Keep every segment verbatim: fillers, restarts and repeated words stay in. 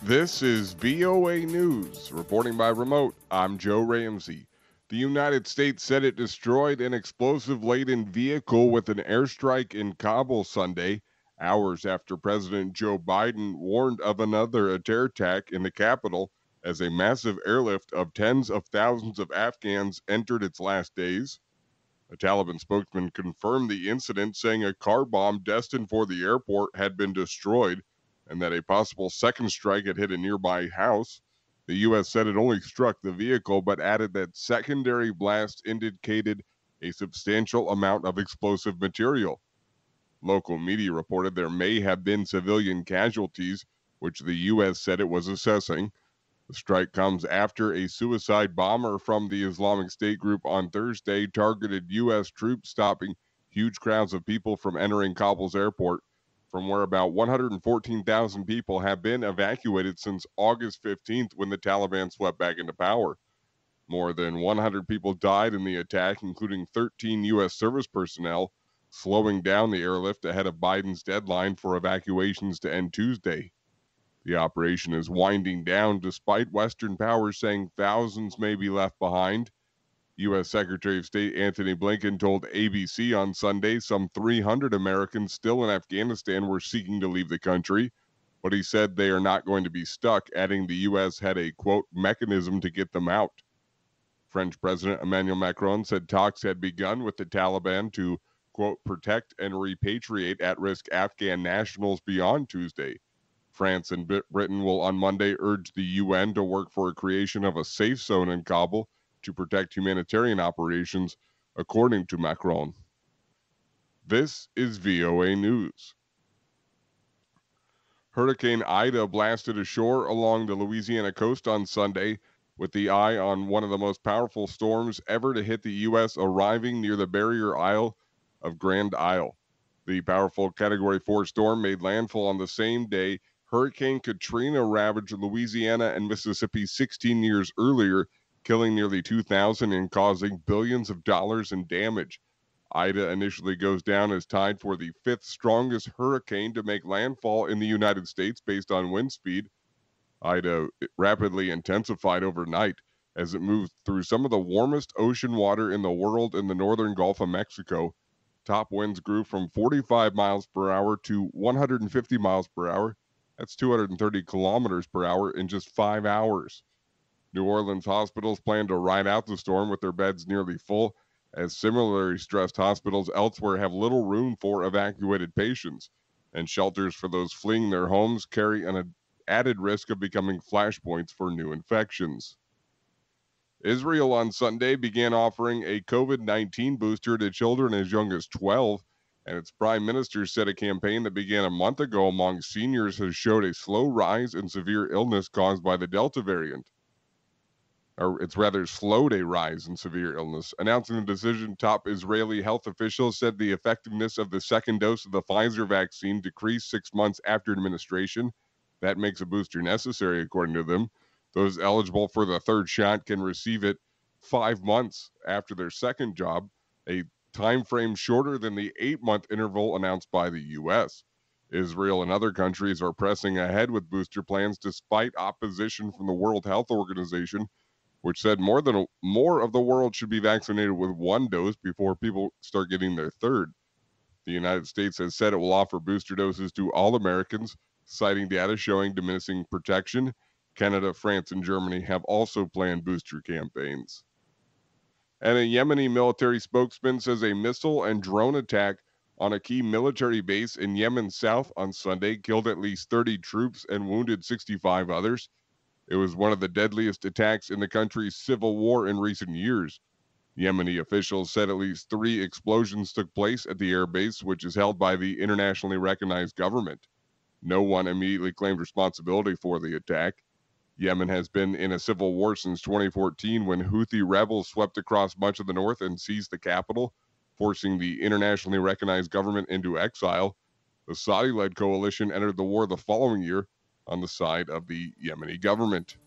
This is V O A News. Reporting by remote, I'm Joe Ramsey. The United States said it destroyed an explosive-laden vehicle with an airstrike in Kabul Sunday, hours after President Joe Biden warned of another terror attack in the capital as a massive airlift of tens of thousands of Afghans entered its last days. A Taliban spokesman confirmed the incident, saying a car bomb destined for the airport had been destroyed and that a possible second strike had hit a nearby house. The U S said it only struck the vehicle, but added that secondary blasts indicated a substantial amount of explosive material. Local media reported there may have been civilian casualties, which the U S said it was assessing. The strike comes after a suicide bomber from the Islamic State group on Thursday targeted U S troops, stopping huge crowds of people from entering Kabul's airport, from where about one hundred fourteen thousand people have been evacuated since August fifteenth, when the Taliban swept back into power. More than one hundred people died in the attack, including thirteen U S service personnel, slowing down the airlift ahead of Biden's deadline for evacuations to end Tuesday. The operation is winding down despite Western powers saying thousands may be left behind. U S Secretary of State Antony Blinken told A B C on Sunday some three hundred Americans still in Afghanistan were seeking to leave the country, but he said they are not going to be stuck, adding the U S had a, quote, mechanism to get them out. French President Emmanuel Macron said talks had begun with the Taliban to, quote, protect and repatriate at-risk Afghan nationals beyond Tuesday. France and Britain will on Monday urge the U N to work for a creation of a safe zone in Kabul to protect humanitarian operations, according to Macron. This is V O A News. Hurricane Ida blasted ashore along the Louisiana coast on Sunday, with the eye on one of the most powerful storms ever to hit the U S, arriving near the barrier isle of Grand Isle. The powerful Category four storm made landfall on the same day Hurricane Katrina ravaged Louisiana and Mississippi sixteen years earlier, killing nearly two thousand and causing billions of dollars in damage. Ida initially goes down as tied for the fifth strongest hurricane to make landfall in the United States based on wind speed. Ida rapidly intensified overnight as it moved through some of the warmest ocean water in the world in the northern Gulf of Mexico. Top winds grew from forty-five miles per hour to one hundred fifty miles per hour. That's two hundred thirty kilometers per hour in just five hours. New Orleans hospitals plan to ride out the storm with their beds nearly full, as similarly stressed hospitals elsewhere have little room for evacuated patients, and shelters for those fleeing their homes carry an added risk of becoming flashpoints for new infections. Israel on Sunday began offering a COVID nineteen booster to children as young as twelve, and its prime minister said a campaign that began a month ago among seniors has showed a slow rise in severe illness caused by the Delta variant. Or it's rather slowed a rise in severe illness. Announcing the decision, top Israeli health officials said the effectiveness of the second dose of the Pfizer vaccine decreased six months after administration. That makes a booster necessary, according to them. Those eligible for the third shot can receive it five months after their second job, a time frame shorter than the eight-month interval announced by the U S. Israel and other countries are pressing ahead with booster plans despite opposition from the World Health Organization, which said more than a, more of the world should be vaccinated with one dose before people start getting their third. The United States has said it will offer booster doses to all Americans, citing data showing diminishing protection. Canada, France, and Germany have also planned booster campaigns. And a Yemeni military spokesman says a missile and drone attack on a key military base in Yemen South on Sunday killed at least thirty troops and wounded sixty-five others. It was one of the deadliest attacks in the country's civil war in recent years. Yemeni officials said at least three explosions took place at the airbase, which is held by the internationally recognized government. No one immediately claimed responsibility for the attack. Yemen has been in a civil war since twenty fourteen, when Houthi rebels swept across much of the north and seized the capital, forcing the internationally recognized government into exile. The Saudi-led coalition entered the war the following year on the side of the Yemeni government.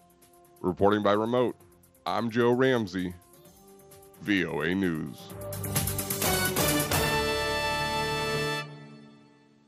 Reporting by remote, I'm Joe Ramsey, V O A News.